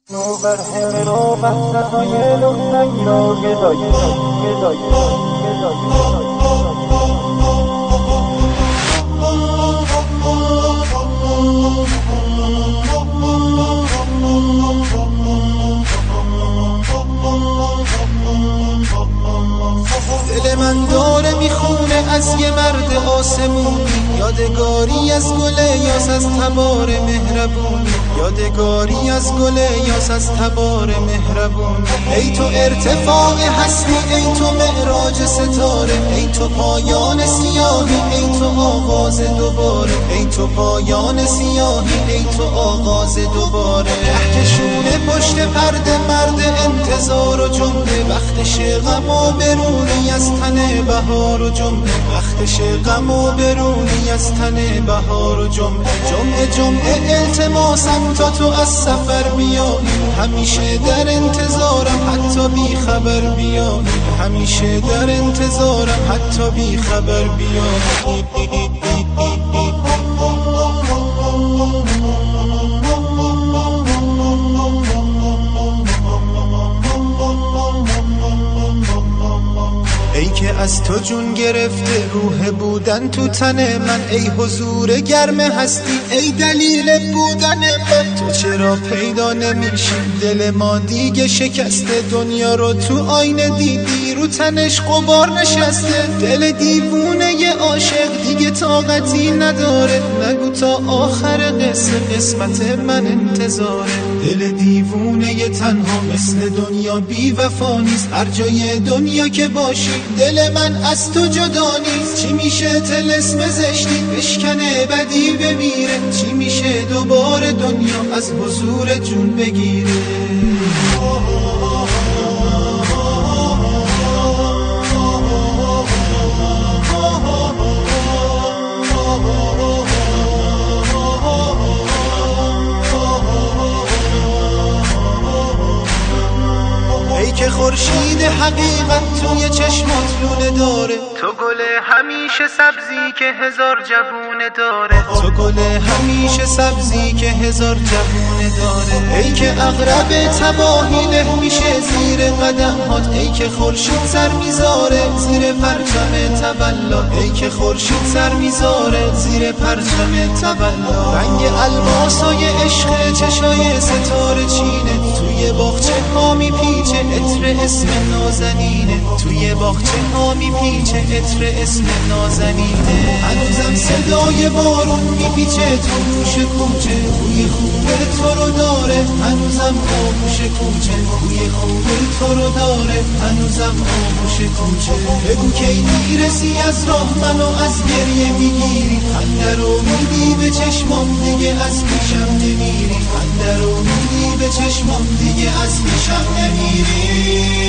دل من داره میخونه از یه مرد آسمونی، یادگاری از گل یاس از تبار مهربونی، یادگاری از گل یاس از تبار مهربونی. ای تو ارتفاع هستی، ای تو معراج ستاره، ای تو پایان سیاهی، ای تو آغاز دوباره، ای تو پایان سیاهی، ای تو آغاز دوباره. کهکشون پشت پرده مرد انتظار و جمله، وقتش غم و برونی از تن بهار و جمعه، وقتش غم و برونی از تن بهار و جمعه. جمعه التماسم تا تو از سفر بیایی، همیشه در انتظارم حتی بی خبر بیایی، همیشه در انتظارم حتی بی خبر بیایی. ای که از تو جون گرفته روح بودن تو تن من، ای حضور گرم هستی، ای دلیل بودن من. تو چرا پیدا نمیشی؟ دل ما دیگه شکسته، دنیا رو تو آینه دیدی رو تنش غبار نشسته. دل دیوونه ی عاشق دیگه طاقتی نداره، نگو تا آخر قسمت من انتظاره. دل دیوونه ی تنها مثل دنیا بی وفا نیست، هر جای دنیا که باشی دل من از تو جدا نیست. چی میشه طلسم زشتی بشکنه بدی بمیره، چی میشه دوباره دنیا از حضور جون بگیره. ای که خورشید حقیقت توی چشمات لونه داره، تو گل همیشه سبزی که هزار جوونه داره، تو گل همیشه سبزی که هزار جوونه داره. ای که عقرب تباهی له میشه زیر قدمات، ای که خورشید سر میذاره زیر پرچم تولد، ای که خورشید سر میذاره زیر پرچم تولد. رنگ الماسای عشق چشای ستاره چینه، توی باغچه ها میپیچه عطر اسم نازنینه، توی باغچه ها میپیچه عطر اسم نازنینه. هنوزم صدای بارون میپیچه تو گوش کوچه، بوی خوب تو رو داره هنوزم آغوش کوچه، بوی خوب تو رو داره هنوزم آغوش کوچه. بگو کی میرسی از راه منو از گریه میگیری، خنده رو میدی به چشمام دیگه از پیشم نمیری، خنده رو میدی به چشمام دیگه از پیشم نمیری.